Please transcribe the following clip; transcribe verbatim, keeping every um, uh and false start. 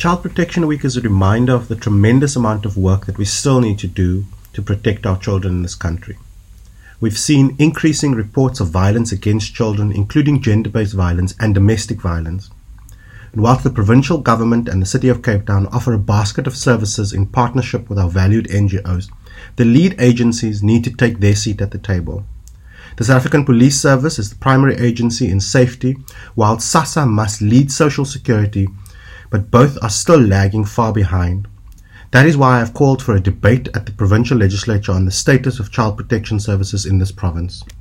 Child Protection Week is a reminder of the tremendous amount of work that we still need to do to protect our children in this country. We've seen increasing reports of violence against children, including gender-based violence and domestic violence. And whilst the provincial government and the City of Cape Town offer a basket of services in partnership with our valued N G Os, the lead agencies need to take their seat at the table. The South African Police Service is the primary agency in safety, while SASSA must lead social security, but both are still lagging far behind. That is why I have called for a debate at the provincial legislature on the status of child protection services in this province.